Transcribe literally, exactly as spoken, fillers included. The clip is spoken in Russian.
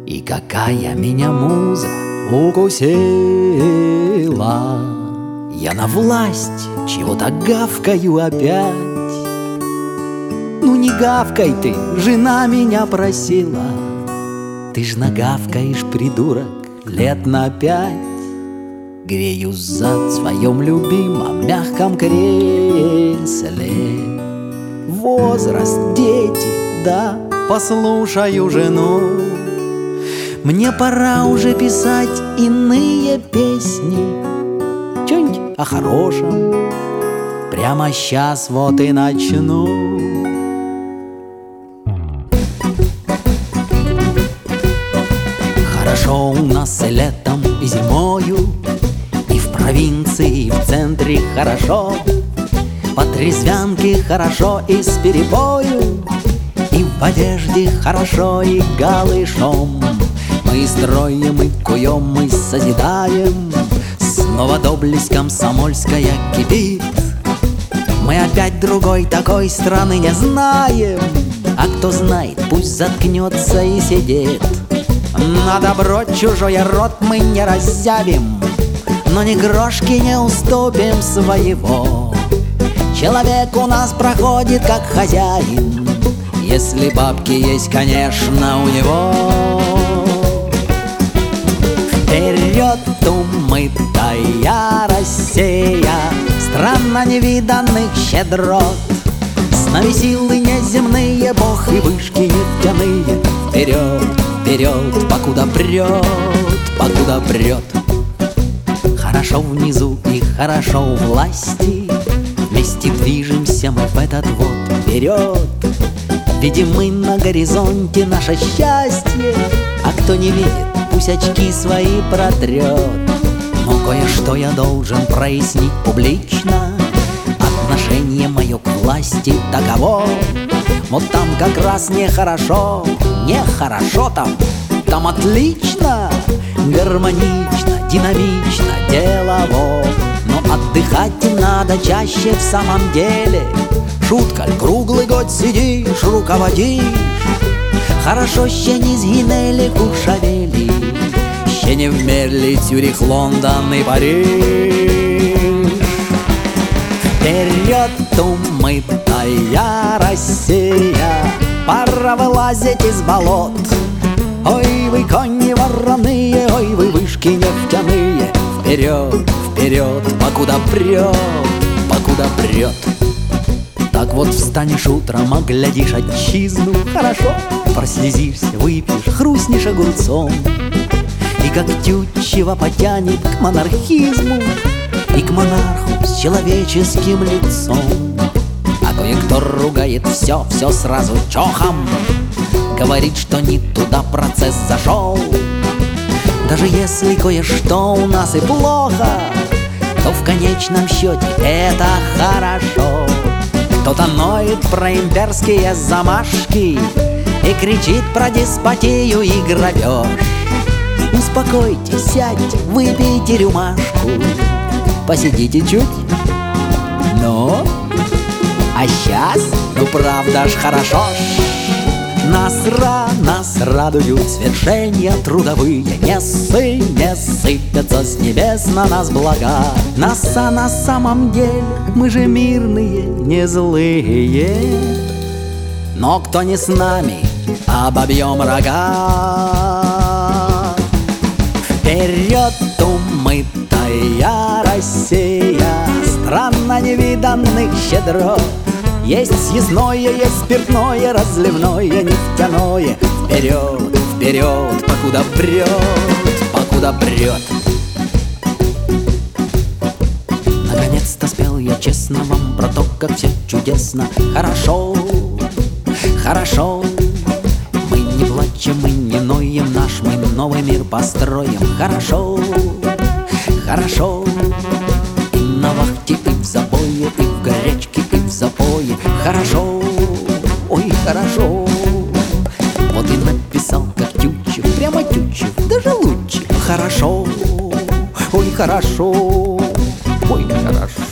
И какая меня муза укусила. Я на власть чего-то гавкаю опять. Ну не гавкай ты, жена меня просила. Ты ж нагавкаешь, придурок, лет на пять. Греюсь зад в своем любимом мягком кресле. Возраст, дети, да, послушаю жену. Мне пора уже писать иные песни, чё-нибудь о хорошем. Прямо сейчас вот и начну. Хорошо у нас и летом, и зимою, и в провинции, и в центре хорошо. По трезвянке хорошо и с перепою, и в одежде хорошо, и голышом. Мы строим и куем, мы созидаем. Снова доблесть комсомольская кипит. Мы опять другой такой страны не знаем. А кто знает, пусть заткнется и сидит. На добро чужой рот мы не раззявим, но ни грошки не уступим своего. Человек у нас проходит как хозяин, если бабки есть, конечно, у него. Вперед, умытая Россия, страна невиданных щедрот. С нами силы неземные, бог и вышки нефтяные. Вперед, вперед, покуда прет, покуда прет. Хорошо внизу и хорошо у власти. Вместе движемся мы в этот вот вперед. Видим мы на горизонте наше счастье, а кто не видит, пусть очки свои протрет. Но кое-что я должен прояснить публично. Отношение мое к власти таково. Вот там как раз нехорошо, нехорошо там, там отлично, гармонично, динамично, делово. Но отдыхать надо чаще в самом деле. Шутка, круглый год сидишь, руководишь. Хорошо ще не згинели кушавели, ще не вмерли Цюрих, Лондон и Париж. Вперед, умытая Россия, пора вылазить из болот. Ой, вы кони вороные, ой, вы вышки нефтяные. Вперед, вперед, покуда прет, покуда прет. Так вот встанешь утром, оглядишь отчизну. Хорошо, прослезишься, выпьешь, хрустнешь огурцом. И как тютчево потянет к монархизму и к монарху с человеческим лицом. А кое-кто ругает все, все сразу чохом. Говорит, что не туда процесс зашел. Даже если кое-что у нас и плохо, то в конечном счете это хорошо. Кто-то ноет про имперские замашки и кричит про деспотию и грабеж. Успокойтесь, сядьте, выпейте рюмашку, посидите чуть. Ну, а сейчас, ну правда ж хорошо ж. Нас, нас радуют свершения трудовые. Не ссы, не сыпятся с небес на нас блага. Нас, а на самом деле мы же мирные, не злые. Но кто не с нами, обобьем рога. Вперед, умытая Россия, страна невиданных щедрот. Есть съестное, есть спиртное, разливное, нефтяное. Вперед, вперед, покуда прет, покуда прет. Наконец-то спел я честно вам про то, как все чудесно. Хорошо, хорошо. Мы не плачем, мы не ноем, наш мы новый мир построим. Хорошо, хорошо. И на вахте, и в забое, и в горячке, и в запое. Хорошо, ой, хорошо. Вот и написал, как Тютчев, прямо Тютчев, даже лучше. Хорошо, ой, хорошо, ой, хорошо.